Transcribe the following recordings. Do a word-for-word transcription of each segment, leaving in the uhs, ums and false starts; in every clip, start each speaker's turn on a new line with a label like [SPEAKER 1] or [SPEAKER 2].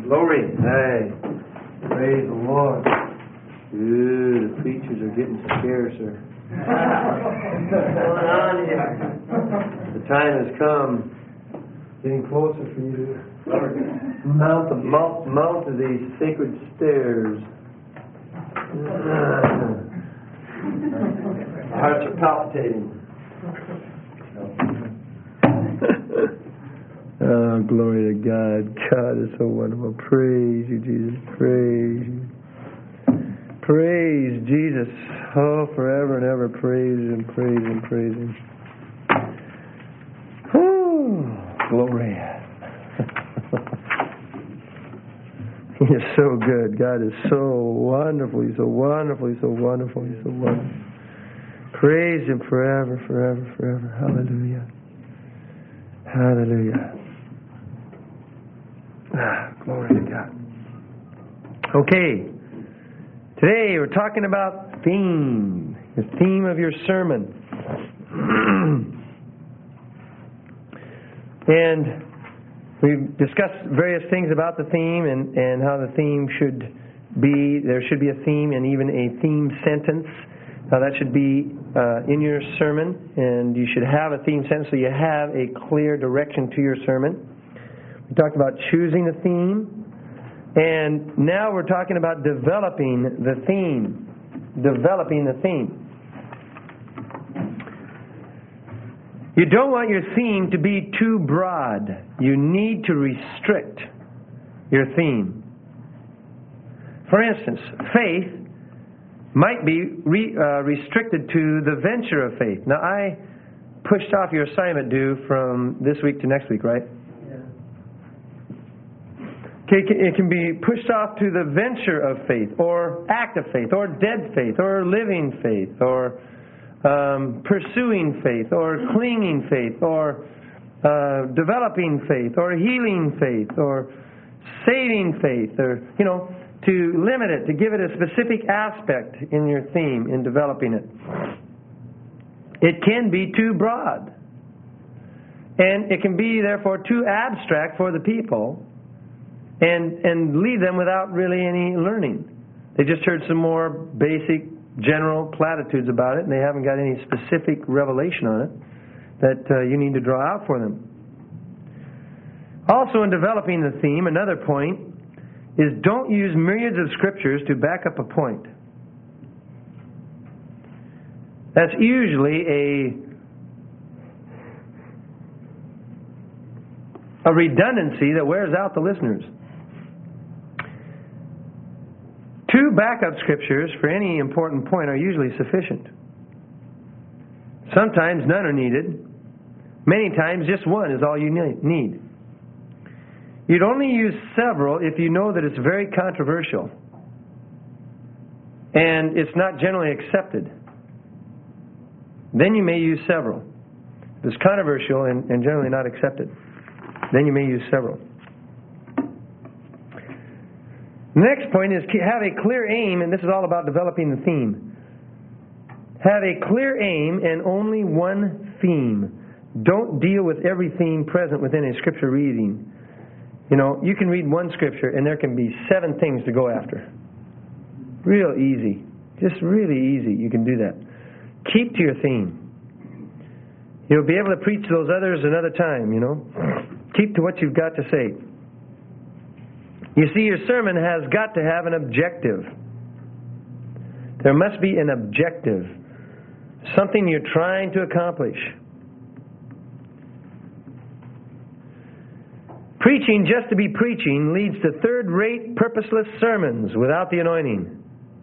[SPEAKER 1] Glory. Hey. Praise the Lord. Ooh, the preachers are getting scarcer. What's going on here? The time has come. Getting closer for you to mount the mount, mount of these sacred stairs. Our hearts are palpitating. Oh, glory to God. God is so wonderful. Praise you, Jesus. Praise you. Praise Jesus. Oh, forever and ever. Praise Him, praise Him, praise Him. Whew. Glory. He is so good. God is so wonderful. He's so wonderful. He's so wonderful. He's so wonderful. Praise Him forever, forever, forever. Hallelujah. Hallelujah. Ah, glory to God. Okay. Today we're talking about theme. The theme of your sermon. And we've discussed various things about the theme and, and how the theme should be. There should be a theme and even a theme sentence. Now that should be uh, in your sermon, and you should have a theme sentence so you have a clear direction to your sermon. We talked about choosing the theme, and now we're talking about developing the theme. Developing the theme. You don't want your theme to be too broad. You need to restrict your theme. For instance, faith might be re, uh, restricted to the venture of faith. Now, I pushed off your assignment due from this week to next week, right? Yeah. Okay, it can be pushed off to the venture of faith, or active faith, or dead faith, or living faith, or um, pursuing faith, or clinging faith, or uh, developing faith, or healing faith, or saving faith, or, you know, to limit it, to give it a specific aspect in your theme, in developing it. It can be too broad. And it can be, therefore, too abstract for the people and, and leave them without really any learning. They just heard some more basic, general platitudes about it, and they haven't got any specific revelation on it that uh, you need to draw out for them. Also, in developing the theme, another point is don't use myriads of scriptures to back up a point. That's usually a a redundancy that wears out the listeners. Two backup scriptures for any important point are usually sufficient. Sometimes none are needed. Many times just one is all you need. You'd only use several if you know that it's very controversial and it's not generally accepted. Then you may use several. If it's controversial and, and generally not accepted, then you may use several. The next point is have a clear aim, and this is all about developing the theme. Have a clear aim and only one theme. Don't deal with every theme present within a scripture reading. You know, you can read one scripture and there can be seven things to go after. Real easy. Just really easy. You can do that. Keep to your theme. You'll be able to preach those others another time, you know. Keep to what you've got to say. You see, your sermon has got to have an objective. There must be an objective. Something you're trying to accomplish. Preaching just to be preaching leads to third-rate, purposeless sermons without the anointing.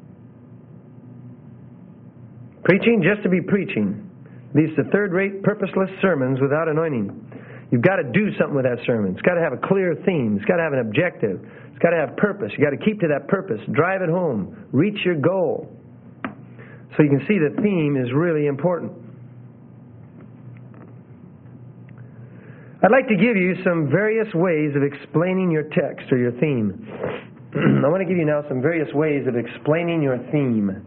[SPEAKER 1] Preaching just to be preaching leads to third-rate, purposeless sermons without anointing. You've got to do something with that sermon. It's got to have a clear theme. It's got to have an objective. It's got to have purpose. You've got to keep to that purpose. Drive it home. Reach your goal. So you can see the theme is really important. I'd like to give you some various ways of explaining your text or your theme. I want to give you now some various ways of explaining your theme.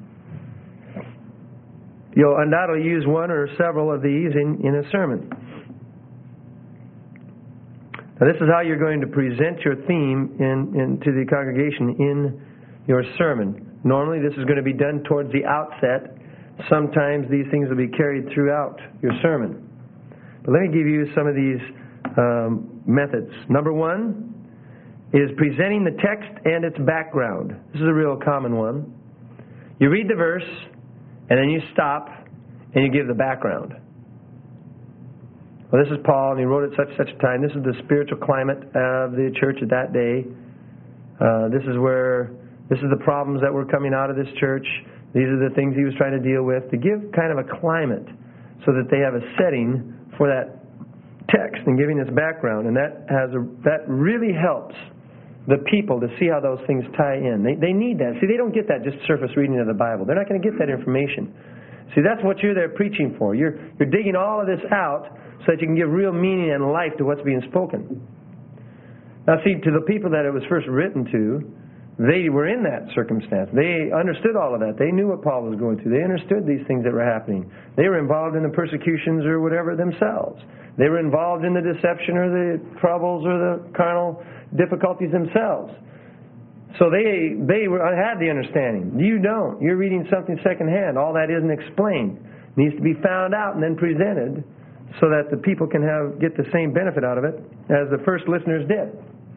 [SPEAKER 1] You'll undoubtedly use one or several of these in, in a sermon. Now, this is how you're going to present your theme in, in to the congregation in your sermon. Normally, this is going to be done towards the outset. Sometimes these things will be carried throughout your sermon. But let me give you some of these um, methods. Number one is presenting the text and its background. This is a real common one. You read the verse, and then you stop, and you give the background. Well, this is Paul, and he wrote at such such a time. This is the spiritual climate of the church at that day. Uh, this is where, this is the problems that were coming out of this church. These are the things he was trying to deal with, to give kind of a climate so that they have a setting for that text and giving its background. And that has a, that really helps the people to see how those things tie in. They, they need that. See, they don't get that just surface reading of the Bible. They're not going to get that information. See, that's what you're there preaching for. You're, you're digging all of this out so that you can give real meaning and life to what's being spoken. Now, see, to the people that it was first written to, they were in that circumstance. They understood all of that. They knew what Paul was going through. They understood these things that were happening. They were involved in the persecutions or whatever themselves. They were involved in the deception or the troubles or the carnal difficulties themselves. So they they were, had the understanding. You don't. You're reading something secondhand. All that isn't explained. It needs to be found out and then presented so that the people can have get the same benefit out of it as the first listeners did.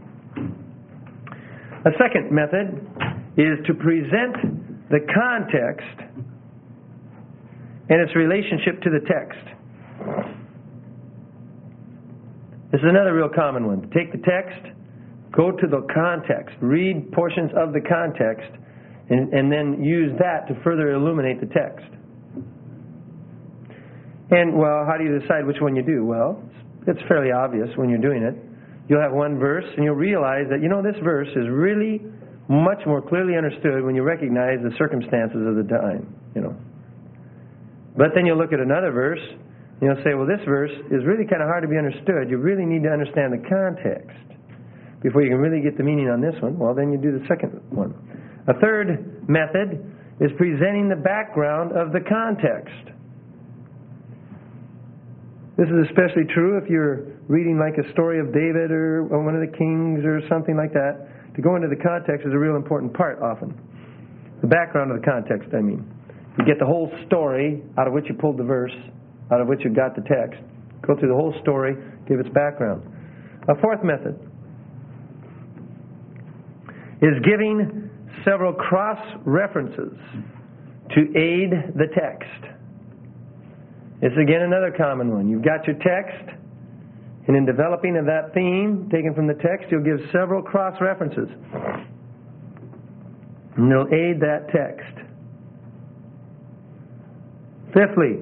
[SPEAKER 1] A second method is to present the context and its relationship to the text. This is another real common one. Take the text, go to the context, read portions of the context, and, and then use that to further illuminate the text. And, well, how do you decide which one you do? Well, it's fairly obvious when you're doing it. You'll have one verse, and you'll realize that, you know, this verse is really much more clearly understood when you recognize the circumstances of the time, you know. But then you'll look at another verse, and you'll say, well, this verse is really kind of hard to be understood. You really need to understand the context before you can really get the meaning on this one. Well, then you do the second one. A third method is presenting the background of the context. This is especially true if you're reading like a story of David or one of the kings or something like that. To go into the context is a real important part often. The background of the context, I mean. You get the whole story out of which you pulled the verse, out of which you got the text. Go through the whole story, give its background. A fourth method is giving several cross-references to aid the text. It's again another common one. You've got your text, and in developing of that theme taken from the text, you'll give several cross-references. And they'll aid that text. Fifthly,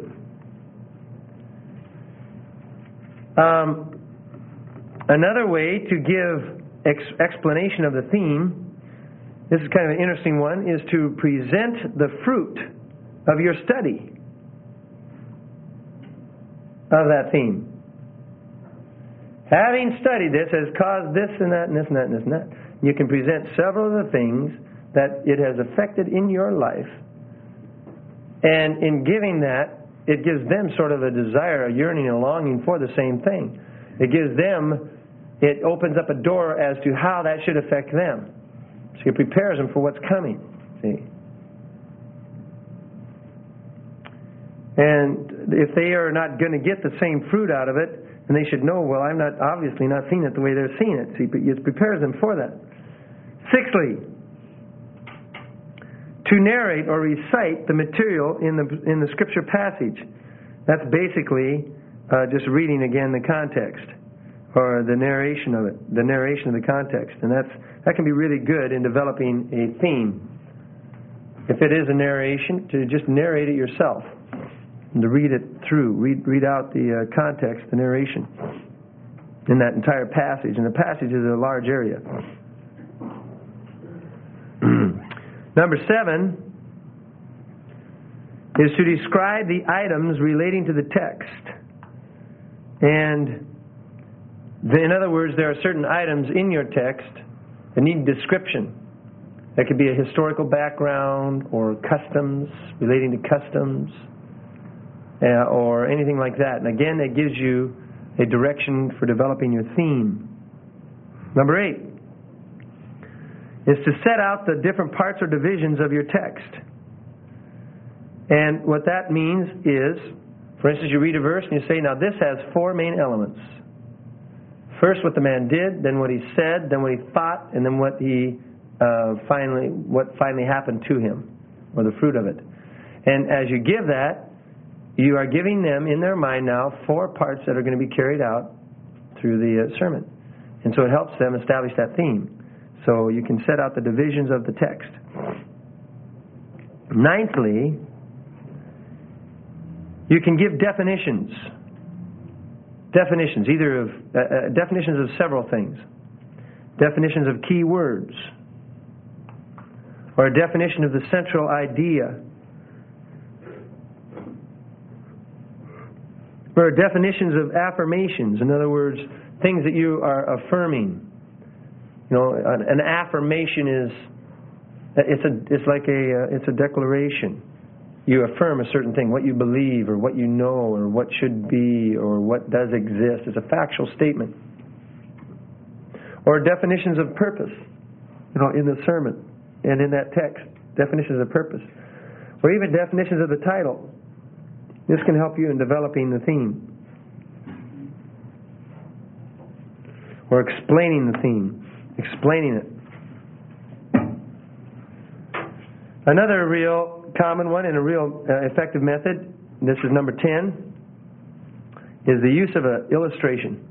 [SPEAKER 1] um, another way to give ex- explanation of the theme, this is kind of an interesting one, is to present the fruit of your study of that theme. Having studied this has caused this and that and this and that and this and that. You can present several of the things that it has affected in your life. And in giving that, it gives them sort of a desire, a yearning, a longing for the same thing. It gives them, it opens up a door as to how that should affect them. So it prepares them for what's coming. See? And if they are not going to get the same fruit out of it, then they should know, well, I'm not obviously not seeing it the way they're seeing it. See, it prepares them for that. Sixthly, to narrate or recite the material in the in the scripture passage. That's basically uh, just reading again the context or the narration of it, the narration of the context, and that's that can be really good in developing a theme. If it is a narration, to just narrate it yourself. And to read it through, read read out the uh, context, the narration in that entire passage. And the passage is a large area. Number seven is to describe the items relating to the text. And the, in other words, there are certain items in your text that need description. That could be a historical background or customs, relating to customs. Uh, or anything like that. And again, it gives you a direction for developing your theme. Number eight is to set out the different parts or divisions of your text. And what that means is, for instance, you read a verse and you say, now this has four main elements. First, what the man did, then what he said, then what he thought, and then what he uh, finally, what finally happened to him, or the fruit of it. And as you give that, you are giving them in their mind now four parts that are going to be carried out through the uh, sermon. And so it helps them establish that theme. So you can set out the divisions of the text. Ninthly, you can give definitions. Definitions, either of uh, uh, definitions of several things. Definitions of key words, or a definition of the central idea, or definitions of affirmations. In other words, things that you are affirming. You know, an affirmation is it's a it's like a uh, it's a declaration. You affirm a certain thing, what you believe, or what you know, or what should be, or what does exist. It's a factual statement. Or definitions of purpose, you know, in the sermon and in that text. Definitions of purpose. Or even definitions of the title. This can help you in developing the theme. Or explaining the theme. Explaining it. Another real common one and a real uh, effective method, this is number ten, is the use of an illustration.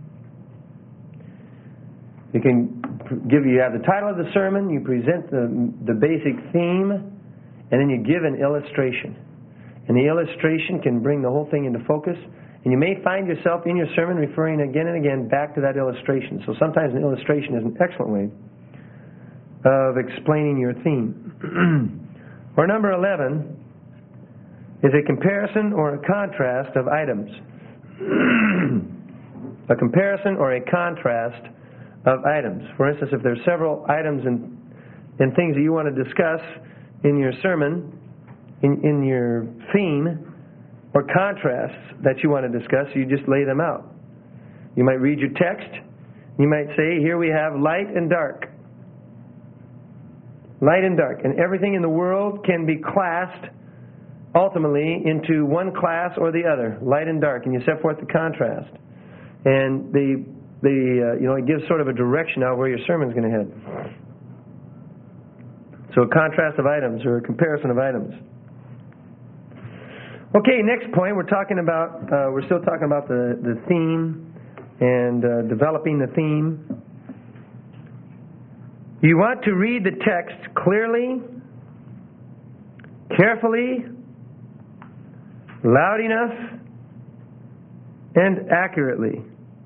[SPEAKER 1] You can give, you have the title of the sermon, you present the, the basic theme, and then you give an illustration. And the illustration can bring the whole thing into focus. And you may find yourself in your sermon referring again and again back to that illustration. So sometimes an illustration is an excellent way of explaining your theme. Or number eleven is a comparison or a contrast of items. A comparison or a contrast of items. For instance, if there's several items and, and things that you want to discuss in your sermon, in, in your theme, or contrasts that you want to discuss, you just lay them out. You might read your text. You might say, here we have light and dark. Light and dark. And everything in the world can be classed ultimately into one class or the other, light and dark. And you set forth the contrast. And the, the uh, you know, it gives sort of a direction out where your sermon's going to head. So a contrast of items or a comparison of items. Okay, next point, we're talking about, uh, we're still talking about the, the theme and uh, developing the theme. You want to read the text clearly, carefully, loud enough, and accurately.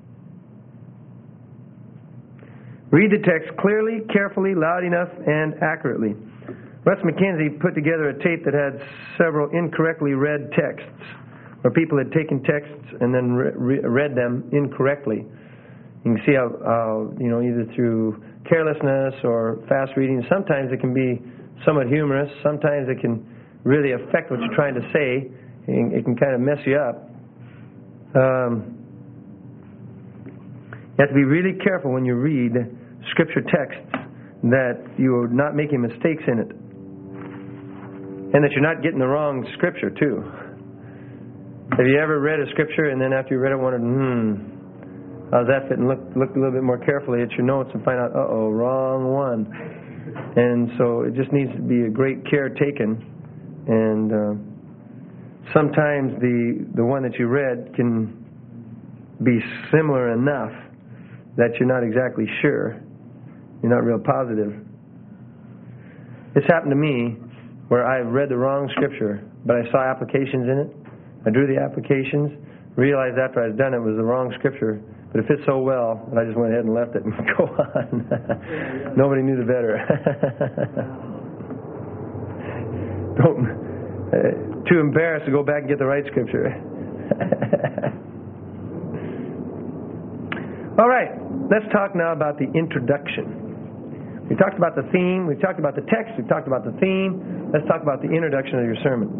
[SPEAKER 1] Read the text clearly, carefully, loud enough, and accurately. Russ McKenzie put together a tape that had several incorrectly read texts, where people had taken texts and then re- read them incorrectly. You can see how, how, you know, either through carelessness or fast reading, sometimes it can be somewhat humorous, sometimes it can really affect what you're trying to say, and it can kind of mess you up. Um, you have to be really careful when you read Scripture texts that you're not making mistakes in it. And that you're not getting the wrong Scripture, too. Have you ever read a Scripture and then after you read it wondered, hmm, how's that fit? And look, look a little bit more carefully at your notes and find out, uh-oh, wrong one. And so it just needs to be a great care taken. And uh, sometimes the, the one that you read can be similar enough that you're not exactly sure. You're not real positive. It's happened to me where I read the wrong Scripture, but I saw applications in it. I drew the applications, realized after I was done it was the wrong Scripture, but it fit so well that I just went ahead and left it and go on. Nobody knew the better. Don't, uh, too embarrassed to go back and get the right Scripture. All right, let's talk now about the introduction. We talked about the theme, we talked about the text, we talked about the theme. Let's talk about the introduction of your sermon.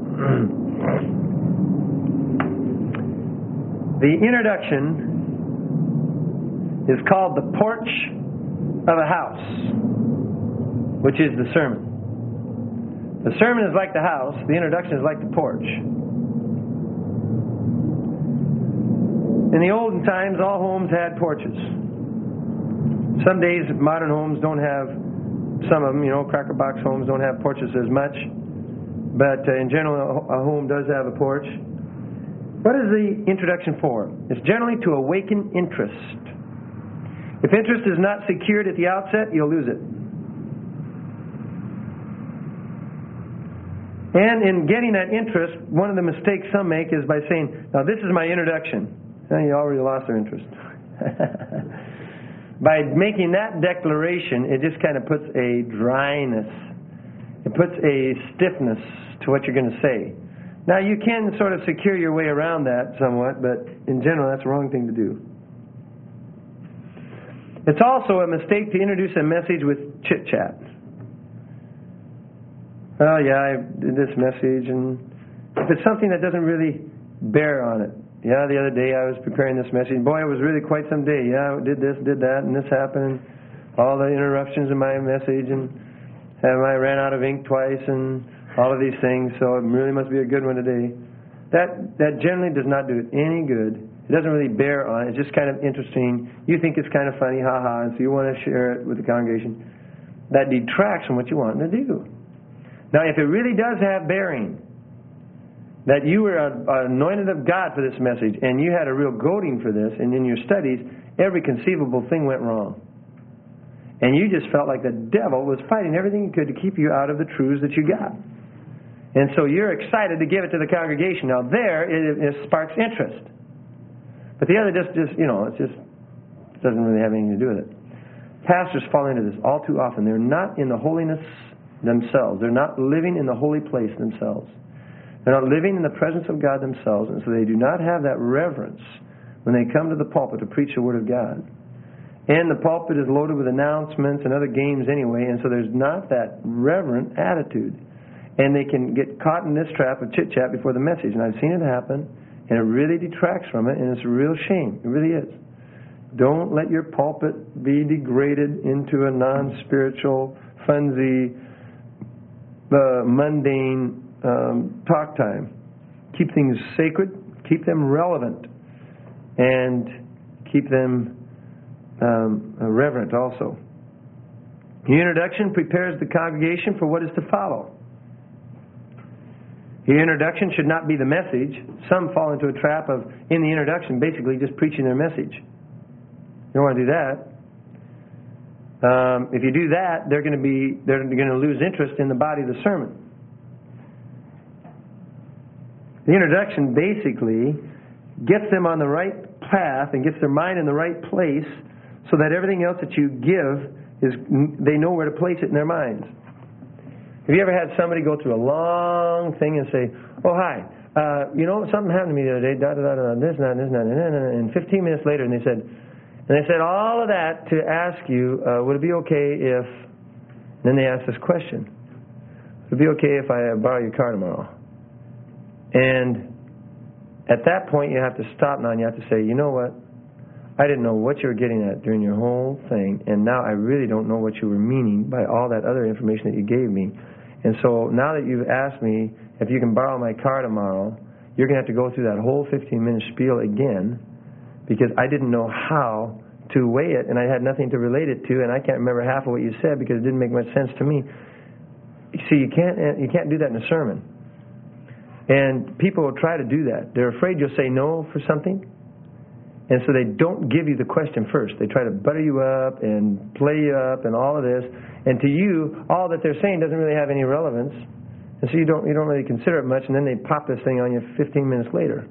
[SPEAKER 1] The introduction is called the porch of a house, which is the sermon. The sermon is like the house. The introduction is like the porch. In the olden times, all homes had porches. Some days, modern homes don't have, some of them, you know, cracker box homes don't have porches as much. But uh, in general, a home does have a porch. What is the introduction for? It's generally to awaken interest. If interest is not secured at the outset, you'll lose it. And in getting that interest, one of the mistakes some make is by saying, now this is my introduction. Now you already lost their interest. By making that declaration, it just kind of puts a dryness. It puts a stiffness to what you're going to say. Now you can sort of secure your way around that somewhat, but in general that's the wrong thing to do. It's also a mistake to introduce a message with chit-chat. Oh yeah, I did this message, and if it's something that doesn't really bear on it. Yeah, the other day I was preparing this message. Boy, it was really quite some day. Yeah, I did this, did that, and this happened. And all the interruptions in my message, and I ran out of ink twice, and all of these things. So it really must be a good one today. That that generally does not do it any good. It doesn't really bear on it. It's just kind of interesting. You think it's kind of funny, ha-ha, and so you want to share it with the congregation. That detracts from what you want to do. Now, if it really does have bearing, that you were anointed of God for this message, and you had a real goading for this, and in your studies, every conceivable thing went wrong. And you just felt like the devil was fighting everything he could to keep you out of the truths that you got. And so you're excited to give it to the congregation. Now there, it, it sparks interest. But the other just, just, you know, it just doesn't really have anything to do with it. Pastors fall into this all too often. They're not in the holiness themselves. They're not living in the holy place themselves. They're not living in the presence of God themselves, and so they do not have that reverence when they come to the pulpit to preach the Word of God. And the pulpit is loaded with announcements and other games anyway, and so there's not that reverent attitude. And they can get caught in this trap of chit-chat before the message. And I've seen it happen, and it really detracts from it, and it's a real shame. It really is. Don't let your pulpit be degraded into a non-spiritual, funsy, uh, mundane um, talk time. Keep things sacred, keep them relevant, and keep them um, reverent also. The introduction prepares the congregation for what is to follow. The introduction should not be the message. Some fall into a trap of, in the introduction, basically just preaching their message. You don't want to do that. Um, if you do that, they're going to be they're going to lose interest in the body of the sermon. The introduction basically gets them on the right path and gets their mind in the right place, so that everything else that you give is they know where to place it in their minds. Have you ever had somebody go through a long thing and say, "Oh hi, uh, you know something happened to me the other day, da da da da, this and that, and this and that," and fifteen minutes later, and they said. And they said all of that to ask you, uh, would it be okay if, and then they asked this question, would it be okay if I borrow your car tomorrow? And at that point you have to stop now and you have to say, you know what, I didn't know what you were getting at during your whole thing, and now I really don't know what you were meaning by all that other information that you gave me. And so now that you've asked me if you can borrow my car tomorrow, you're going to have to go through that whole fifteen minute spiel again, because I didn't know how to weigh it, and I had nothing to relate it to, and I can't remember half of what you said because it didn't make much sense to me. See, you can't you can't do that in a sermon. And people will try to do that. They're afraid you'll say no for something, and so they don't give you the question first. They try to butter you up and play you up and all of this, and to you, all that they're saying doesn't really have any relevance, and so you don't you don't really consider it much, and then they pop this thing on you fifteen minutes later.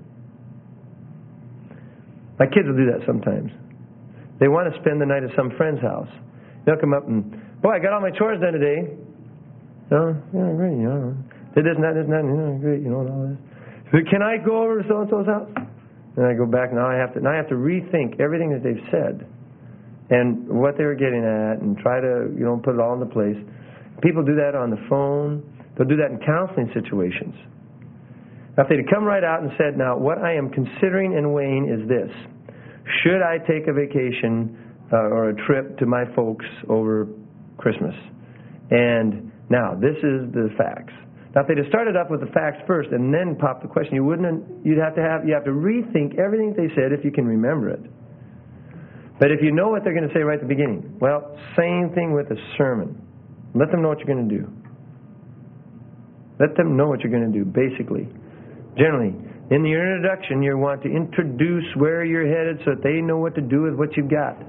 [SPEAKER 1] My kids will do that sometimes. They want to spend the night at some friend's house. They'll come up and, boy, I got all my chores done today. No, yeah, great, you know. Did this and that, this and that, you know, great, you know, and all this. But can I go over to so-and-so's house? And I go back, now I have to now I have to rethink everything that they've said and what they were getting at and try to, you know, put it all into place. People do that on the phone. They'll do that in counseling situations. Now, if they'd come right out and said, now, what I am considering and weighing is this. Should I take a vacation uh, or a trip to my folks over Christmas. And now, this is the facts. Now, if they'd have started up with the facts first and then popped the question, you wouldn't. You'd have to have. You have to rethink everything they said if you can remember it. But if you know what they're going to say right at the beginning, well, same thing with the sermon. Let them know what you're going to do. Let them know what you're going to do. Basically, generally, in your introduction, you want to introduce where you're headed so that they know what to do with what you've got.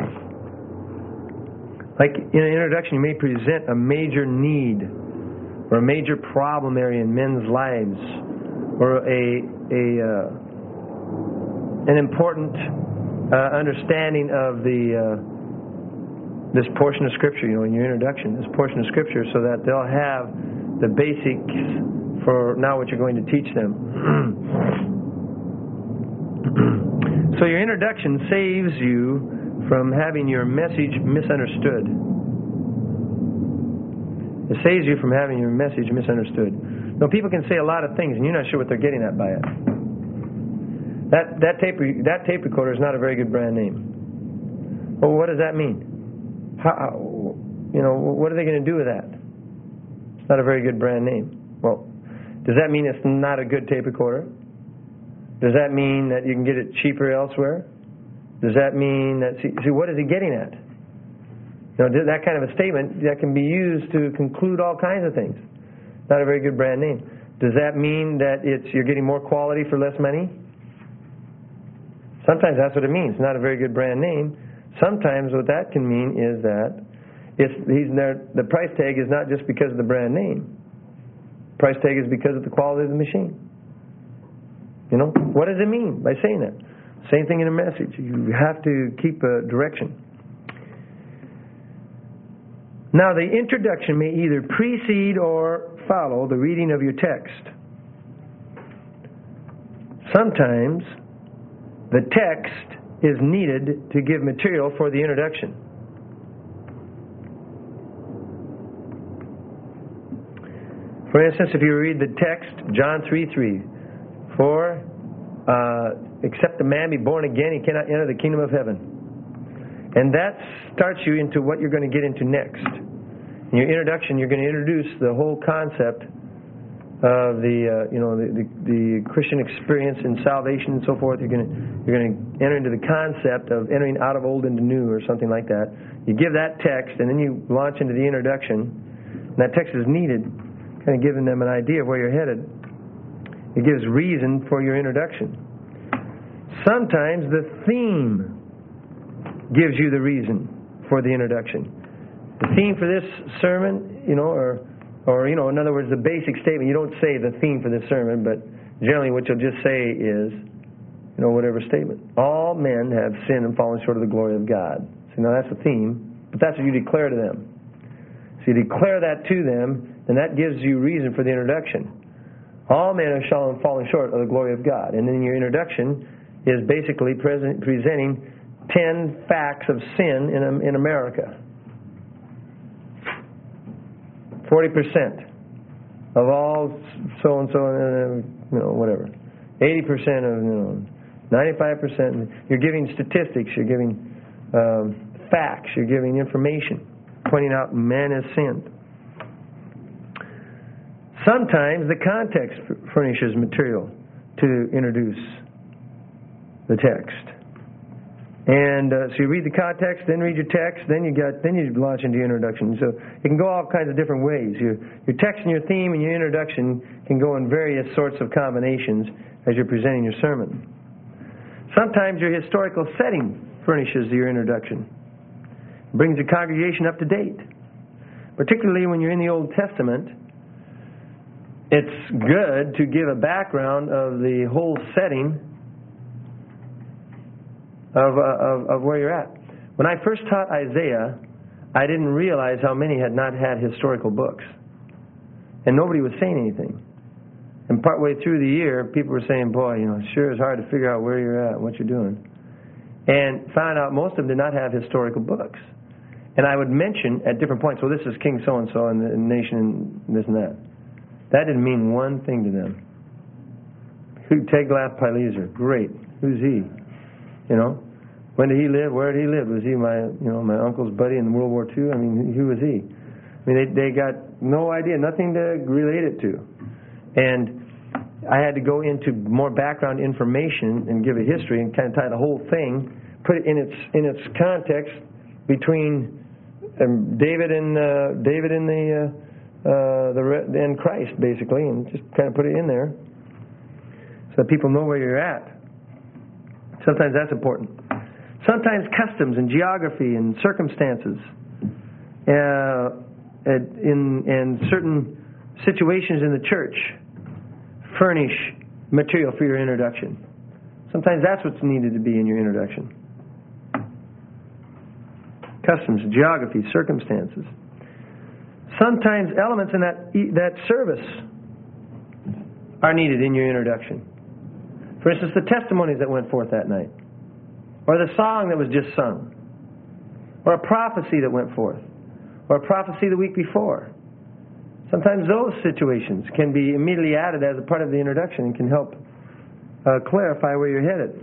[SPEAKER 1] Like in an introduction, you may present a major need or a major problem area in men's lives, or a a uh, an important uh, understanding of the uh, this portion of Scripture. You know, in your introduction, this portion of Scripture, so that they'll have the basics for now what you're going to teach them. So your introduction saves you from having your message misunderstood. It saves you from having your message misunderstood. Now, people can say a lot of things, and you're not sure what they're getting at by it. That that tape that tape recorder is not a very good brand name. Well, what does that mean? How, you know, what are they going to do with that? It's not a very good brand name. Well, does that mean it's not a good tape recorder? Does that mean that you can get it cheaper elsewhere? Does that mean that... See, see what is he getting at? You know, that kind of a statement that can be used to conclude all kinds of things. Not a very good brand name. Does that mean that it's you're getting more quality for less money? Sometimes that's what it means. Not a very good brand name. Sometimes what that can mean is that it's, he's there, the price tag is not just because of the brand name. Price tag is because of the quality of the machine. You know, what does it mean by saying that? Same thing in a message. You have to keep a direction. Now, the introduction may either precede or follow the reading of your text. Sometimes the text is needed to give material for the introduction. For instance, if you read the text, John three three, for uh, except a man be born again, he cannot enter the kingdom of heaven. And that starts you into what you're going to get into next. In your introduction, you're going to introduce the whole concept of the uh, you know the, the, the Christian experience and salvation and so forth. You're going to you're going to enter into the concept of entering out of old into new or something like that. You give that text, and then you launch into the introduction. And that text is needed, kind of giving them an idea of where you're headed. It gives reason for your introduction. Sometimes the theme gives you the reason for the introduction. The theme for this sermon, you know, or, or you know, in other words, the basic statement, you don't say the theme for this sermon, but generally what you'll just say is, you know, whatever statement. All men have sinned and fallen short of the glory of God. So now that's the theme, but that's what you declare to them. So you declare that to them, and that gives you reason for the introduction. All men have fallen short of the glory of God. And then your introduction is basically present, presenting ten facts of sin in, in America. forty percent of all so-and-so, you know, whatever. eighty percent of, you know, ninety-five percent. You're giving statistics. You're giving um, facts. You're giving information, pointing out man has sinned. Sometimes the context furnishes material to introduce the text. And uh, so you read the context, then read your text, then you got, then you launch into your introduction. So it can go all kinds of different ways. Your, your text and your theme and your introduction can go in various sorts of combinations as you're presenting your sermon. Sometimes your historical setting furnishes your introduction. It brings the congregation up to date. Particularly when you're in the Old Testament, it's good to give a background of the whole setting Of, uh, of of where you're at. When I first taught Isaiah, I didn't realize how many had not had historical books. And nobody was saying anything. And partway through the year, people were saying, boy, you know, it sure is hard to figure out where you're at and what you're doing. And found out most of them did not have historical books. And I would mention at different points, well, this is King so-and-so and the nation and this and that. That didn't mean one thing to them. Who Teglath-Pileser, great. Who's he? You know, When did he live? Where did he live? Was he my, you know, my uncle's buddy in World War Two? I mean, who was he? I mean, they, they got no idea, nothing to relate it to. And I had to go into more background information and give a history and kind of tie the whole thing, put it in its in its context between um, David and uh, David and the uh, uh, the and Christ, basically, and just kind of put it in there so that people know where you're at. Sometimes that's important. Sometimes customs and geography and circumstances uh, in in certain situations in the church furnish material for your introduction. Sometimes that's what's needed to be in your introduction. Customs, geography, circumstances. Sometimes elements in that that service are needed in your introduction. For instance, the testimonies that went forth that night, or the song that was just sung, or a prophecy that went forth, or a prophecy the week before. Sometimes those situations can be immediately added as a part of the introduction and can help uh, clarify where you're headed.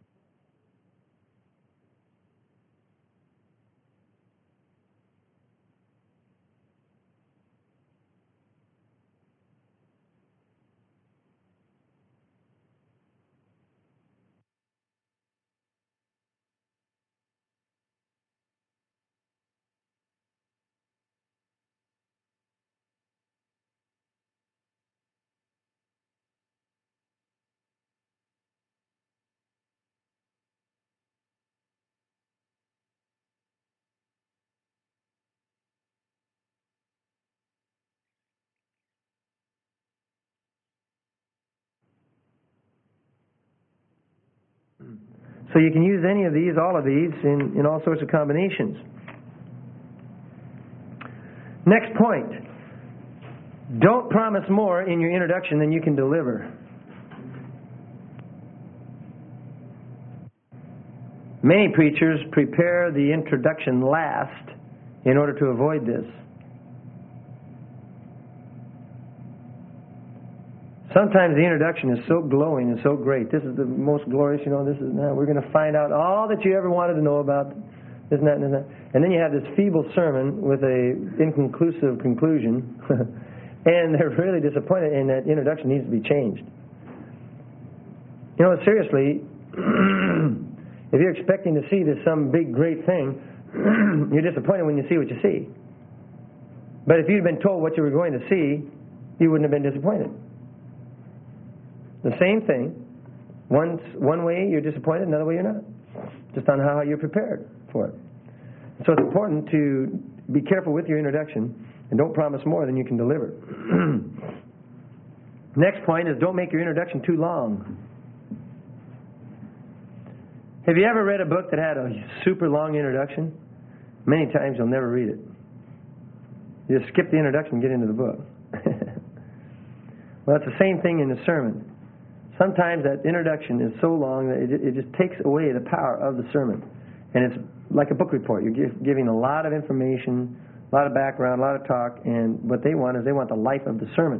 [SPEAKER 1] So you can use any of these, all of these, in, in all sorts of combinations. Next point. Don't promise more in your introduction than you can deliver. Many preachers prepare the introduction last in order to avoid this. Sometimes the introduction is so glowing and so great. This is the most glorious, you know, this is now we're going to find out all that you ever wanted to know about this and that and that. And then you have this feeble sermon with a inconclusive conclusion. And they're really disappointed, and that introduction needs to be changed. You know, seriously, if you're expecting to see this some big, great thing, you're disappointed when you see what you see. But if you'd been told what you were going to see, you wouldn't have been disappointed. The same thing. One, one way you're disappointed, another way you're not. Just on how you're prepared for it. So it's important to be careful with your introduction and don't promise more than you can deliver. Next point is don't make your introduction too long. Have you ever read a book that had a super long introduction? Many times you'll never read it. You just skip the introduction and get into the book. Well, it's the same thing in the sermon. Sometimes that introduction is so long that it, it just takes away the power of the sermon. And it's like a book report. You're give, giving a lot of information, a lot of background, a lot of talk, and what they want is they want the life of the sermon.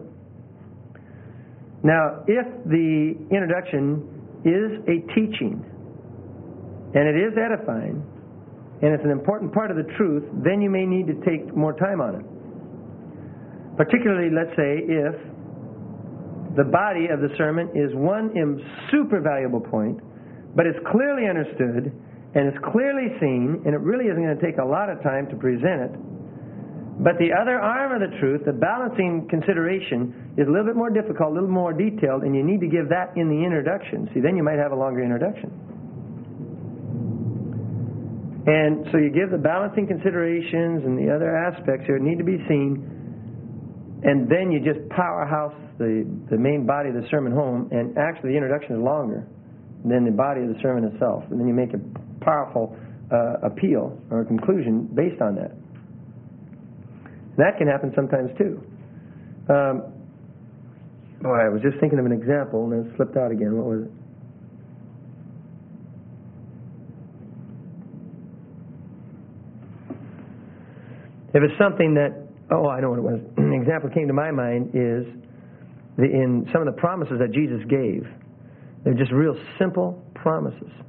[SPEAKER 1] Now, if the introduction is a teaching, and it is edifying, and it's an important part of the truth, then you may need to take more time on it. Particularly, let's say, if the body of the sermon is one super valuable point, but it's clearly understood, and it's clearly seen, and it really isn't going to take a lot of time to present it. But the other arm of the truth, the balancing consideration, is a little bit more difficult, a little more detailed, and you need to give that in the introduction. See, then you might have a longer introduction. And so you give the balancing considerations and the other aspects here need to be seen, and then you just powerhouse the, the main body of the sermon home, and actually the introduction is longer than the body of the sermon itself. And then you make a powerful uh, appeal or a conclusion based on that. That can happen sometimes too. Um, boy, I was just thinking of an example and it slipped out again. What was it? If it's something that, oh, I know what it was. An example came to my mind is the, in some of the promises that Jesus gave. They're just real simple promises.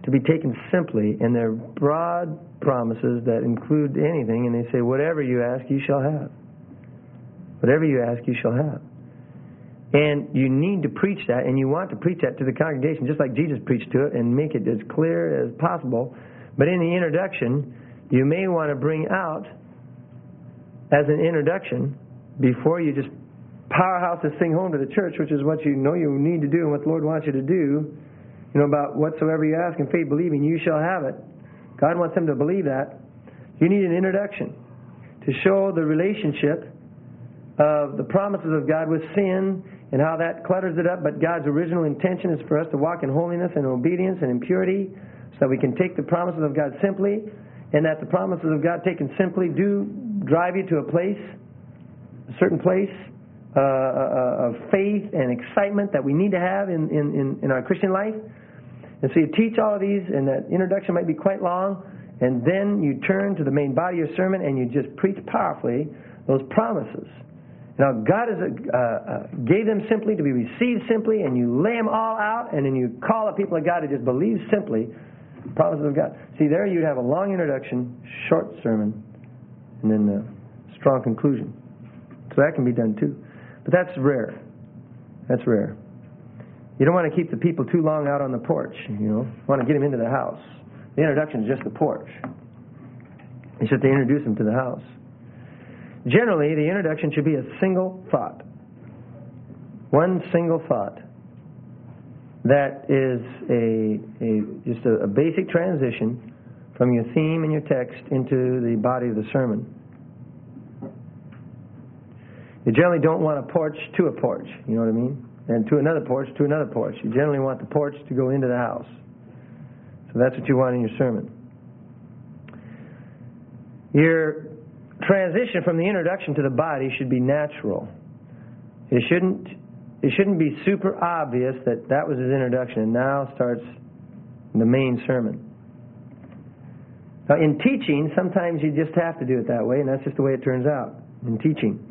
[SPEAKER 1] to be taken simply, and they're broad promises that include anything, and they say, whatever you ask, you shall have. Whatever you ask, you shall have. And you need to preach that, and you want to preach that to the congregation, just like Jesus preached to it, and make it as clear as possible. But in the introduction, you may want to bring out, as an introduction, before you just powerhouse this thing home to the church, which is what you know you need to do and what the Lord wants you to do, you know, about whatsoever you ask in faith believing, you shall have it. God wants them to believe that. You need an introduction to show the relationship of the promises of God with sin and how that clutters it up, but God's original intention is for us to walk in holiness and obedience and in purity so that we can take the promises of God simply, and that the promises of God taken simply do drive you to a place, a certain place uh, of faith and excitement that we need to have in, in, in our Christian life. And so you teach all of these, and that introduction might be quite long, and then you turn to the main body of your sermon and you just preach powerfully those promises. Now, God is a, uh, uh, gave them simply to be received simply, and you lay them all out, and then you call the people of God to just believe simply the promises of God. See, there you'd have a long introduction, short sermon, and then a strong conclusion. So that can be done too. But that's rare. That's rare. You don't want to keep the people too long out on the porch, you know. You want to get them into the house. The introduction is just the porch. It's just to introduce them to the house. Generally, the introduction should be a single thought. One single thought. That is a, a just a, a basic transition from your theme and your text into the body of the sermon. You generally don't want a porch to a porch, you know what I mean? And to another porch, to another porch. You generally want the porch to go into the house. So that's what you want in your sermon. Your transition from the introduction to the body should be natural. It shouldn't it shouldn't be super obvious that that was his introduction and now starts the main sermon. Now in teaching, sometimes you just have to do it that way, and that's just the way it turns out in teaching.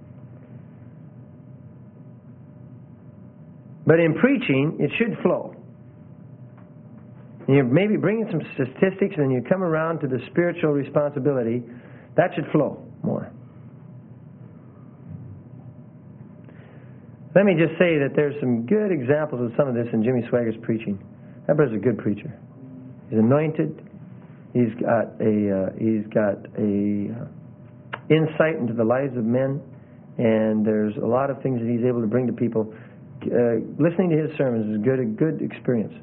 [SPEAKER 1] But in preaching, it should flow. And you're maybe bringing some statistics, and then you come around to the spiritual responsibility. That should flow more. Let me just say that there's some good examples of some of this in Jimmy Swaggart preaching. That brother's a good preacher. He's anointed. He's got a uh, he's got a uh, insight into the lives of men, and there's a lot of things that he's able to bring to people. Uh, listening to his sermons is a good a good experience.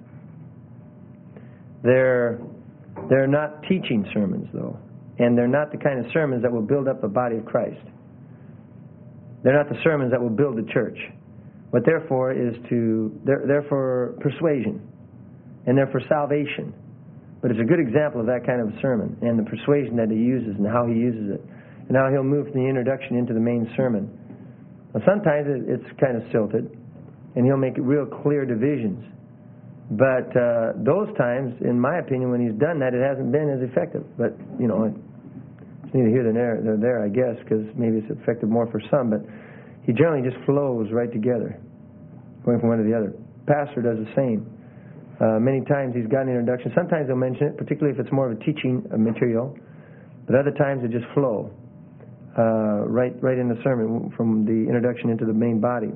[SPEAKER 1] They're they're not teaching sermons though. And they're not the kind of sermons that will build up the body of Christ. They're not the sermons that will build the church. But therefore is to they're, they're for persuasion. And they're for salvation. But it's a good example of that kind of sermon and the persuasion that he uses and how he uses it. And how he'll move from the introduction into the main sermon. Now, sometimes it's kind of silted. And he'll make real clear divisions. But uh, those times, in my opinion, when he's done that, it hasn't been as effective. But, you know, it's neither here nor there, they're there, I guess, because maybe it's effective more for some. But he generally just flows right together, going from one to the other. Pastor does the same. Uh, many times he's got an introduction. Sometimes he'll mention it, particularly if it's more of a teaching material. But other times it just flow uh, right, right in the sermon from the introduction into the main body.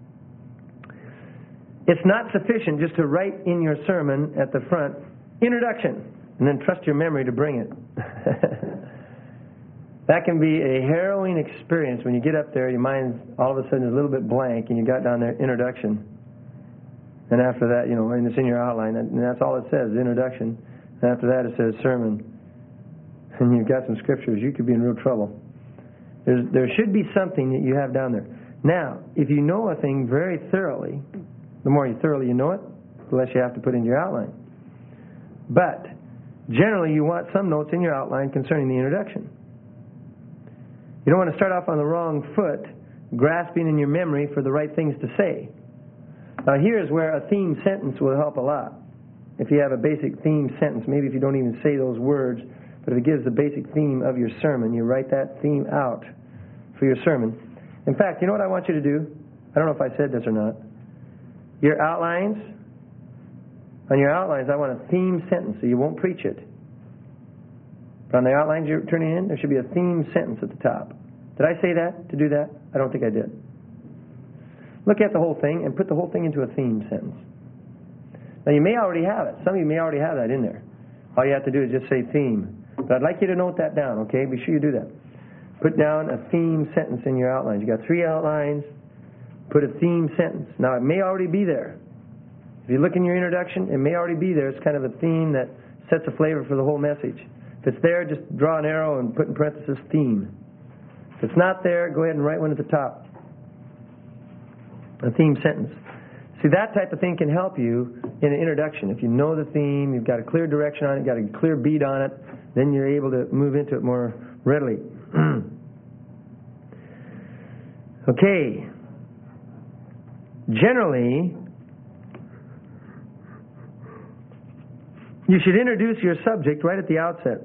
[SPEAKER 1] It's not sufficient just to write in your sermon at the front, introduction, and then trust your memory to bring it. That can be a harrowing experience when you get up there, your mind all of a sudden is a little bit blank, and you got down there, introduction. And after that, you know, and it's in your outline, and that's all it says, introduction. And after that it says sermon. And you've got some scriptures, you could be in real trouble. There's, there should be something that you have down there. Now, if you know a thing very thoroughly, the more you thoroughly you know it, the less you have to put in your outline. But generally you want some notes in your outline concerning the introduction. You don't want to start off on the wrong foot, grasping in your memory for the right things to say. Now here's where a theme sentence will help a lot. If you have a basic theme sentence, maybe if you don't even say those words, but if it gives the basic theme of your sermon, you write that theme out for your sermon. In fact, you know what I want you to do? I don't know if I said this or not. Your outlines, On your outlines, I want a theme sentence, so you won't preach it. But on the outlines you're turning in, there should be a theme sentence at the top. Did I say that, to do that? I don't think I did. Look at the whole thing and put the whole thing into a theme sentence. Now, you may already have it. Some of you may already have that in there. All you have to do is just say theme. But I'd like you to note that down, okay? Be sure you do that. Put down a theme sentence in your outlines. You got three outlines. Put a theme sentence. Now, it may already be there. If you look in your introduction, it may already be there. It's kind of a theme that sets a flavor for the whole message. If it's there, just draw an arrow and put in parenthesis theme. If it's not there, go ahead and write one at the top. A theme sentence. See, that type of thing can help you in an introduction. If you know the theme, you've got a clear direction on it, you've got a clear beat on it, then you're able to move into it more readily. Okay. Generally, you should introduce your subject right at the outset.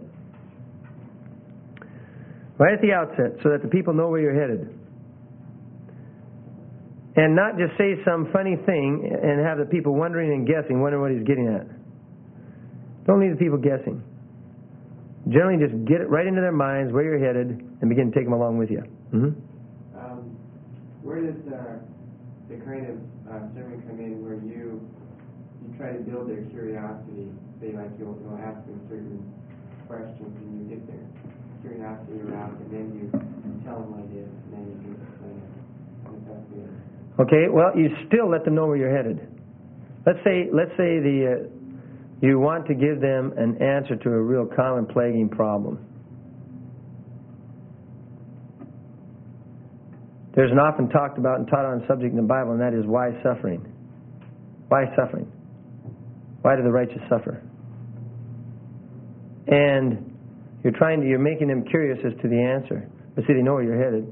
[SPEAKER 1] Right at the outset, so that the people know where you're headed. And not just say some funny thing and have the people wondering and guessing, wondering what he's getting at. Don't leave the people guessing. Generally, just get it right into their minds where you're headed and begin to take them along with you. Mm-hmm.
[SPEAKER 2] Um, where does uh, the kind of uh, sermon come in where you you try to build their curiosity? Say, like you'll, you'll ask them certain questions and you get their curiosity aroused, and then you tell them what it is, and then you can explain it. That's good.
[SPEAKER 1] Okay, well, you still let them know where you're headed. Let's say, let's say the uh, you want to give them an answer to a real common plaguing problem. There's an often talked about and taught on subject in the Bible, and that is why suffering. Why suffering? Why do the righteous suffer? And you're trying to, you're making them curious as to the answer. But see, they know where you're headed.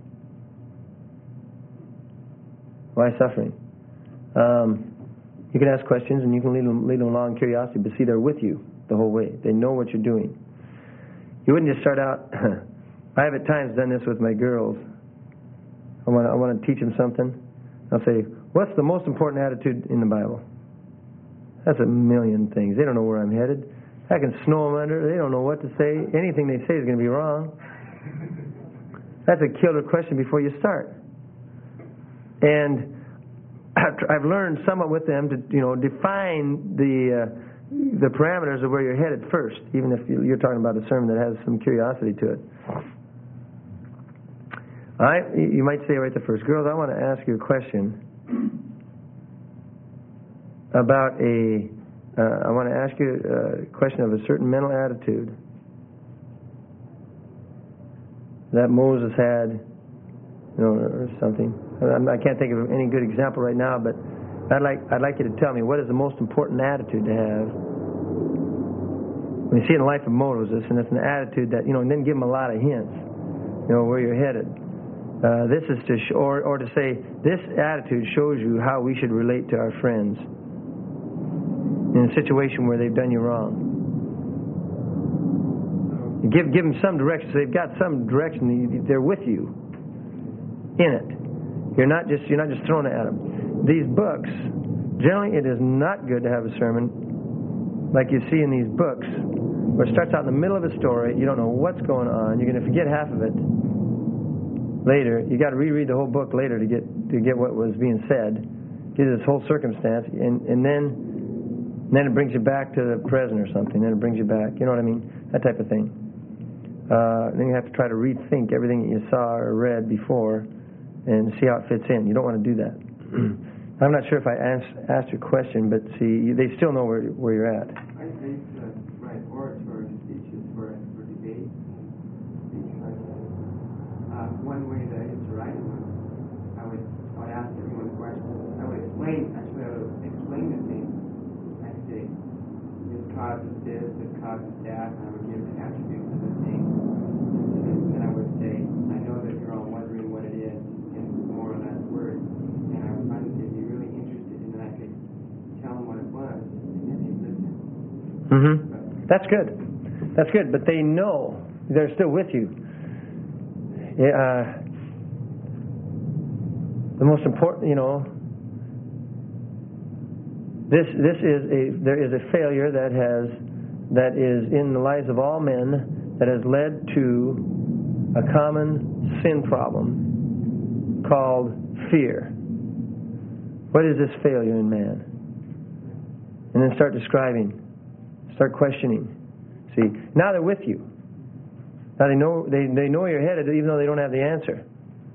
[SPEAKER 1] Why suffering? Um, you can ask questions and you can lead them, lead them along in curiosity, but see, they're with you the whole way. They know what you're doing. You wouldn't just start out. I have at times done this with my girls. I want to, I want to teach them something. I'll say, what's the most important attitude in the Bible? That's a million things. They don't know where I'm headed. I can snow them under. They don't know what to say. Anything they say is going to be wrong. That's a killer question before you start. And I've learned somewhat with them to, you know, define the uh, the parameters of where you're headed first, even if you're talking about a sermon that has some curiosity to it. All right, you might say right the first, girls, I want to ask you a question about a. Uh, I want to ask you a question of a certain mental attitude that Moses had, you know, or something. I can't think of any good example right now, but I'd like I'd like you to tell me, what is the most important attitude to have? We see in the life of Moses, and it's an attitude that, you know, and then give them a lot of hints, you know, where you're headed. Uh, this is to sh- or or to say this attitude shows you how we should relate to our friends in a situation where they've done you wrong. You give give them some direction, so they've got some direction. They're with you in it. You're not just you're not just throwing it at them. These books, generally, it is not good to have a sermon like you see in these books, where it starts out in the middle of a story. You don't know what's going on. You're going to forget half of it later. You got to reread the whole book later to get to get what was being said, get this whole circumstance, and and then and then it brings you back to the present or something. Then it brings you back. You know what I mean? That type of thing. Uh, then you have to try to rethink everything that you saw or read before, and see how it fits in. You don't want to do that. I'm not sure if I asked, asked your question, but see, they still know where where you're at.
[SPEAKER 2] I used to write oratory speeches for, for debate. Uh, one way that I used to write them, I would, I would ask everyone questions. I would explain, actually, I would explain the thing. I'd say, this causes this, this causes that, and I would give the attributes of the thing. And then I would say, I know that you're all wondering what it is, more or less words, and I would find that they'd be really interested, and then I could tell them what it was, and then they'd listen.
[SPEAKER 1] Mm-hmm. That's good. That's good, but they know they're still with you. Uh, the most important, you know, This this is a there is a failure that has that is in the lives of all men that has led to a common sin problem called fear. What is this failure in man? And then start describing, start questioning. See, now they're with you. Now they know they, they know where you're headed, even though they don't have the answer.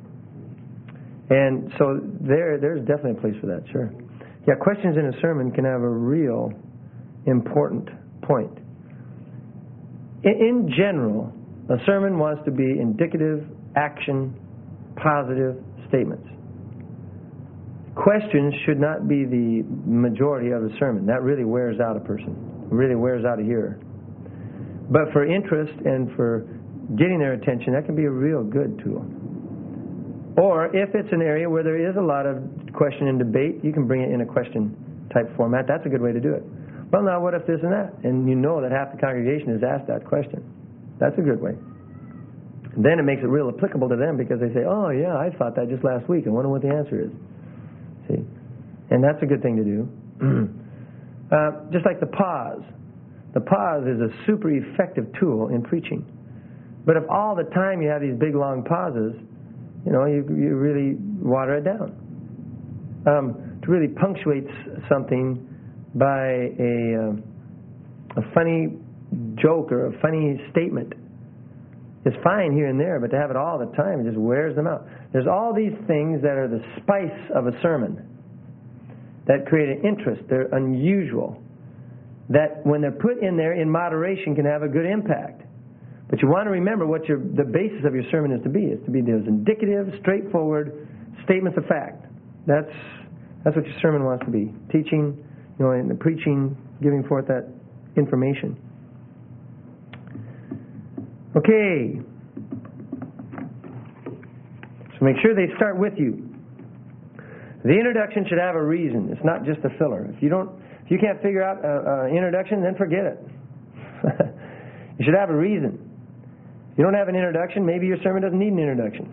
[SPEAKER 1] And so there there's definitely a place for that, sure. Yeah, questions in a sermon can have a real important point. In, in general, a sermon wants to be indicative, action, positive statements. Questions should not be the majority of the sermon. That really wears out a person. It really wears out a hearer. But for interest and for getting their attention, that can be a real good tool. Or if it's an area where there is a lot of question and debate, you can bring it in a question type format. That's a good way to do it. Well, now what if this and that? And you know that half the congregation has asked that question. That's a good way. And then it makes it real applicable to them because they say, oh yeah, I thought that just last week. I wonder what the answer is. See? And that's a good thing to do. uh, just like the pause. The pause is a super effective tool in preaching. But if all the time you have these big long pauses, you know, you, you really water it down. Um, to really punctuate something by a, uh, a funny joke or a funny statement is fine here and there, but to have it all the time, it just wears them out. There's all these things that are the spice of a sermon that create an interest. They're unusual. That when they're put in there in moderation can have a good impact. But you want to remember what your, the basis of your sermon is to be. Is to be those indicative, straightforward statements of fact. That's that's what your sermon wants to be. Teaching, you know, and the preaching, giving forth that information. Okay. So make sure they start with you. The introduction should have a reason. It's not just a filler. If you don't, if you can't figure out an introduction, then forget it. You should have a reason. If you don't have an introduction, maybe your sermon doesn't need an introduction.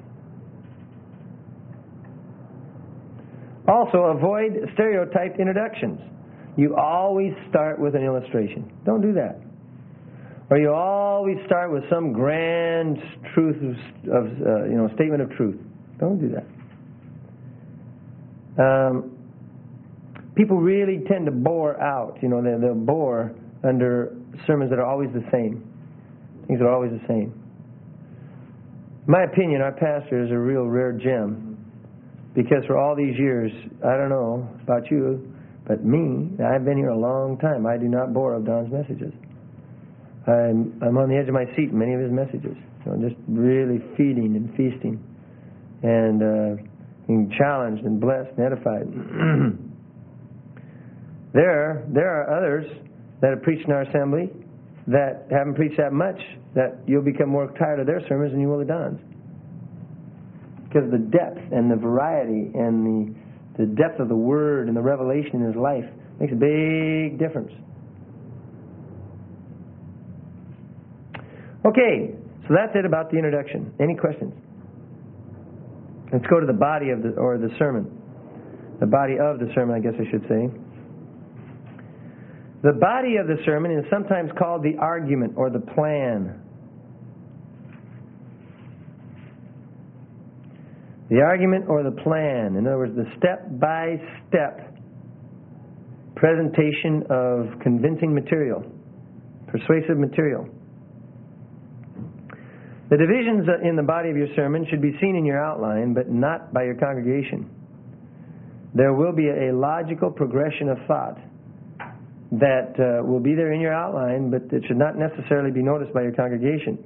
[SPEAKER 1] Also, avoid stereotyped introductions. You always start with an illustration. Don't do that. Or you always start with some grand truth of, uh, you know, statement of truth. Don't do that. Um, people really tend to bore out. You know, they, they'll bore under sermons that are always the same. Things that are always the same. In my opinion, our pastor is a real rare gem. Because for all these years, I don't know about you, but me, I've been here a long time. I do not bore of Don's messages. I'm, I'm on the edge of my seat in many of his messages. So I'm just really feeding and feasting and uh, being challenged and blessed and edified. there, there are others that have preached in our assembly that haven't preached that much, that you'll become more tired of their sermons than you will of Don's. Because the depth and the variety and the, the depth of the Word and the revelation in his life makes a big difference. Okay, so that's it about the introduction. Any questions? Let's go to the body of the, or the sermon. The body of the sermon, I guess I should say. The body of the sermon is sometimes called the argument or the plan. The argument or the plan. In other words, the step-by-step presentation of convincing material, persuasive material. The divisions in the body of your sermon should be seen in your outline, but not by your congregation. There will be a logical progression of thought that uh, will be there in your outline, but it should not necessarily be noticed by your congregation.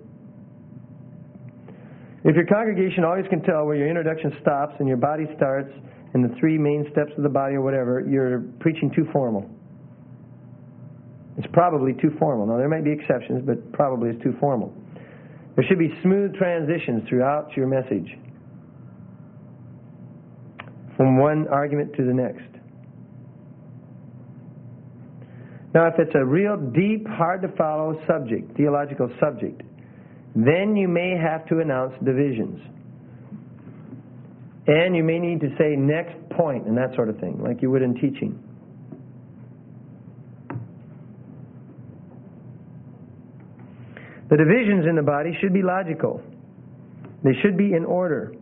[SPEAKER 1] If your congregation always can tell where your introduction stops and your body starts and the three main steps of the body or whatever, you're preaching too formal. It's probably too formal. Now, there may be exceptions, but probably it's too formal. There should be smooth transitions throughout your message from one argument to the next. Now, if it's a real deep, hard-to-follow subject, theological subject, then you may have to announce divisions. And you may need to say next point and that sort of thing, like you would in teaching. The divisions in the body should be logical. They should be in order.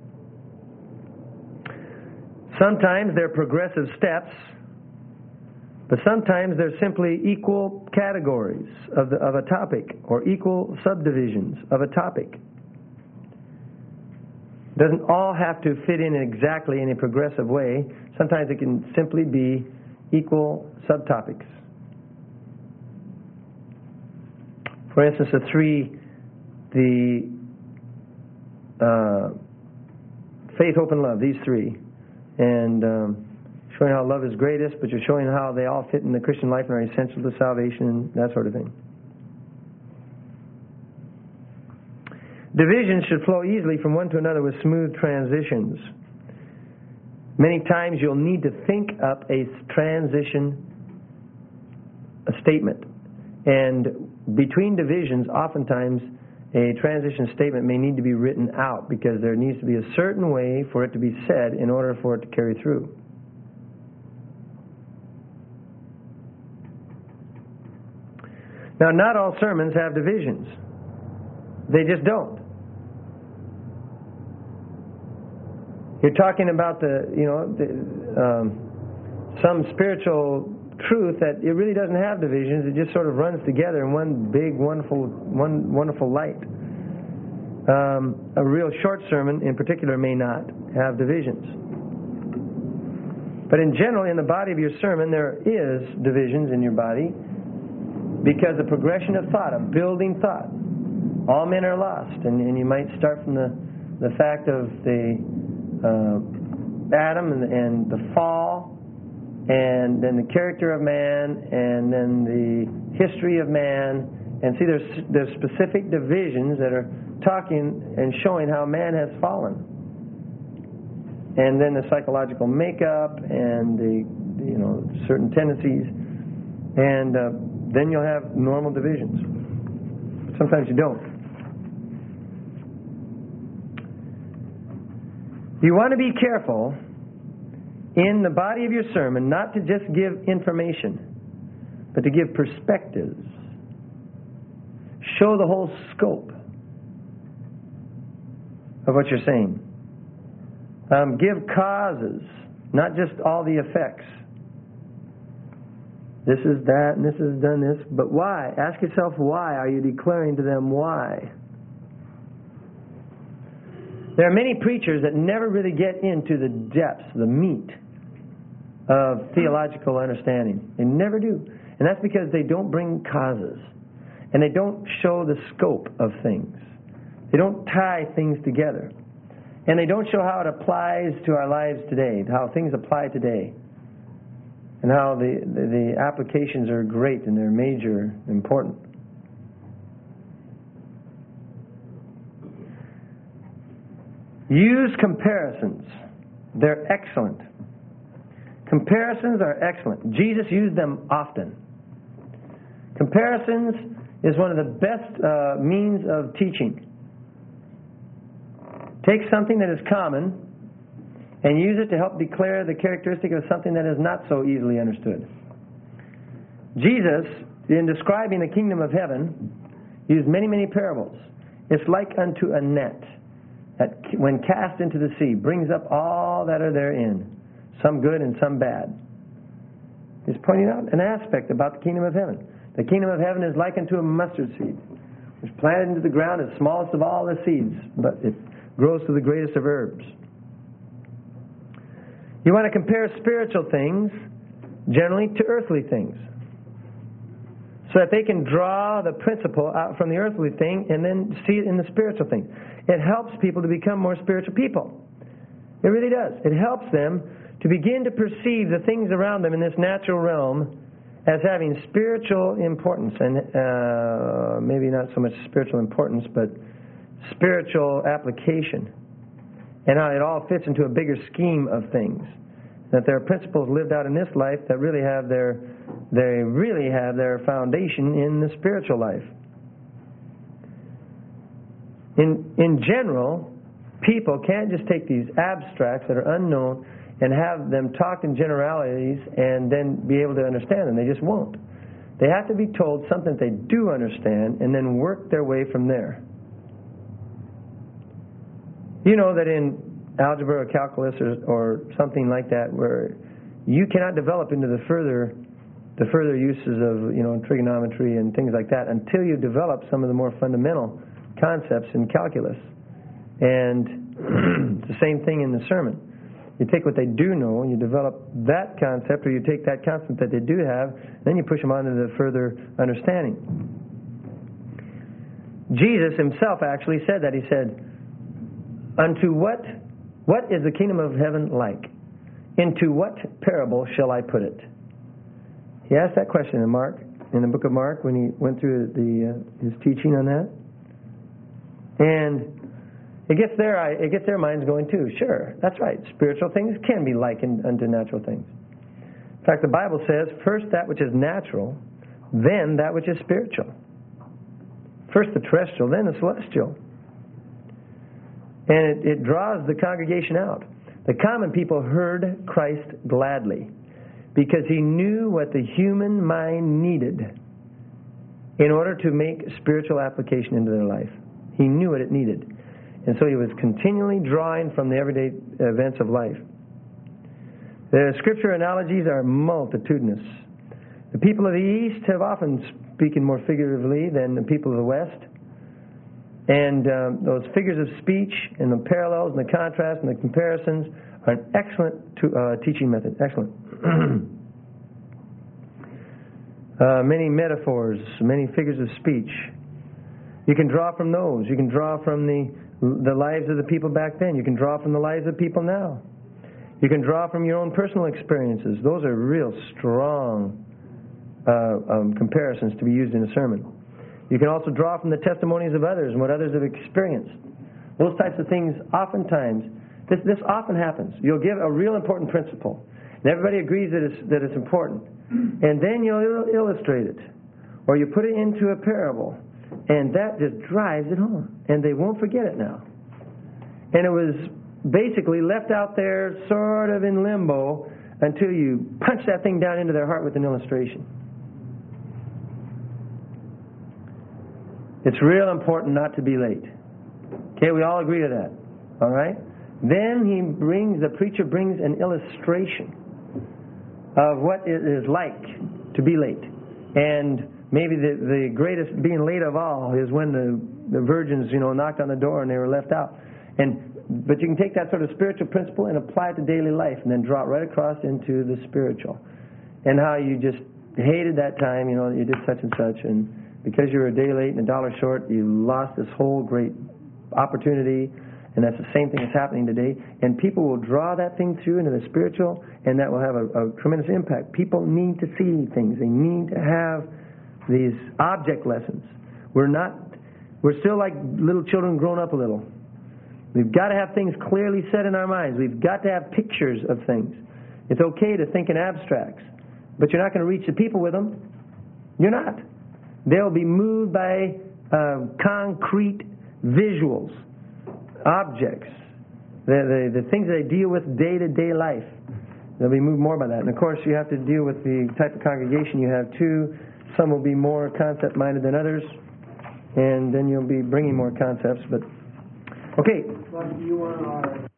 [SPEAKER 1] Sometimes they're progressive steps, but sometimes they're simply equal categories of, the, of a topic or equal subdivisions of a topic. Doesn't all have to fit in exactly in a progressive way. Sometimes it can simply be equal subtopics. For instance, the three, the uh, faith, hope, and love, these three. And um, showing how love is greatest, but you're showing how they all fit in the Christian life and are essential to salvation, that sort of thing. Divisions should flow easily from one to another with smooth transitions. Many times you'll need to think up a transition, a statement. And between divisions, oftentimes a transition statement may need to be written out because there needs to be a certain way for it to be said in order for it to carry through. Now, not all sermons have divisions. They just don't. You're talking about the, you know, the, um, some spiritual truth that it really doesn't have divisions. It just sort of runs together in one big, wonderful, one wonderful light. Um, a real short sermon, in particular, may not have divisions. But in general, in the body of your sermon, there is divisions in your body because the progression of thought, of building thought. All men are lost, and, and you might start from the the fact of the uh, Adam and, and the fall, and then the character of man, and then the history of man. And see, there's there's specific divisions that are talking and showing how man has fallen. And then the psychological makeup and the, you know, certain tendencies. And uh, then you'll have normal divisions. Sometimes you don't. You want to be careful in the body of your sermon not to just give information, but to give perspectives. Show the whole scope of what you're saying. Um, give causes, not just all the effects. This is that, and this has done this, but why? Ask yourself why. Are you declaring to them why? There are many preachers that never really get into the depths, the meat of theological understanding. They never do. And that's because they don't bring causes. And they don't show the scope of things. They don't tie things together. And they don't show how it applies to our lives today, how things apply today. And how the, the, the applications are great and they're major, important. Use comparisons. They're excellent. Comparisons are excellent. Jesus used them often. Comparisons is one of the best uh, means of teaching. Take something that is common and use it to help declare the characteristic of something that is not so easily understood. Jesus, in describing the kingdom of heaven, used many, many parables. It's like unto a net that, when cast into the sea, brings up all that are therein, some good and some bad. He's pointing out an aspect about the kingdom of heaven. The kingdom of heaven is like unto a mustard seed, which planted into the ground is smallest of all the seeds, but it grows to the greatest of herbs. You want to compare spiritual things generally to earthly things, so that they can draw the principle out from the earthly thing and then see it in the spiritual thing. It helps people to become more spiritual people. It really does. It helps them to begin to perceive the things around them in this natural realm as having spiritual importance, and uh, maybe not so much spiritual importance, but spiritual application, and how it all fits into a bigger scheme of things. That there are principles lived out in this life that really have their, they really have their foundation in the spiritual life. In in general, people can't just take these abstracts that are unknown and have them talk in generalities and then be able to understand them. They just won't. They have to be told something that they do understand and then work their way from there. You know that in algebra or calculus or, or something like that, where you cannot develop into the further the further uses of, you know, trigonometry and things like that until you develop some of the more fundamental concepts in calculus. And it's the same thing in the sermon. You take what they do know and you develop that concept, or you take that concept that they do have, then you push them on to the further understanding. Jesus himself actually said that. He said, Unto what, what is the kingdom of heaven like? Into what parable shall I put it? He asked that question in Mark, in the book of Mark, when he went through the uh, his teaching on that. And it gets their it gets their minds going too. Sure, that's right. Spiritual things can be likened unto natural things. In fact, the Bible says, first that which is natural, then that which is spiritual. First the terrestrial, then the celestial. And it, it draws the congregation out. The common people heard Christ gladly because he knew what the human mind needed in order to make spiritual application into their life. He knew what it needed. And so he was continually drawing from the everyday events of life. The scripture analogies are multitudinous. The people of the East have often spoken more figuratively than the people of the West. And um, those figures of speech and the parallels and the contrasts and the comparisons are an excellent to, uh, teaching method. Excellent. uh, many metaphors, many figures of speech. You can draw from those. You can draw from the the lives of the people back then. You can draw from the lives of people now. You can draw from your own personal experiences. Those are real strong uh, um, comparisons to be used in a sermon. You can also draw from the testimonies of others and what others have experienced. Those types of things, oftentimes, this, this often happens. You'll give a real important principle, and everybody agrees that it's, that it's important. And then you'll il- illustrate it, or you put it into a parable, and that just drives it home, and they won't forget it now. And it was basically left out there sort of in limbo until you punch that thing down into their heart with an illustration. It's real important not to be late. Okay, we all agree to that. All right? Then he brings, the preacher brings an illustration of what it is like to be late. And maybe the, the greatest being late of all is when the, the virgins, you know, knocked on the door and they were left out. And but you can take that sort of spiritual principle and apply it to daily life and then draw it right across into the spiritual. And how you just hated that time, you know, you did such and such, and because you were a day late and a dollar short, you lost this whole great opportunity. And that's the same thing that's happening today. And people will draw that thing through into the spiritual, and that will have a, a tremendous impact. People need to see things. They need to have these object lessons. We're not, we're still like little children grown up a little. We've got to have things clearly set in our minds. We've got to have pictures of things. It's okay to think in abstracts, but you're not going to reach the people with them. You're not. They'll be moved by uh, concrete visuals, objects, the, the, the things that they deal with day-to-day life. They'll be moved more by that. And, of course, you have to deal with the type of congregation you have, too. Some will be more concept-minded than others, and then you'll be bringing more concepts. But okay.
[SPEAKER 2] But you are our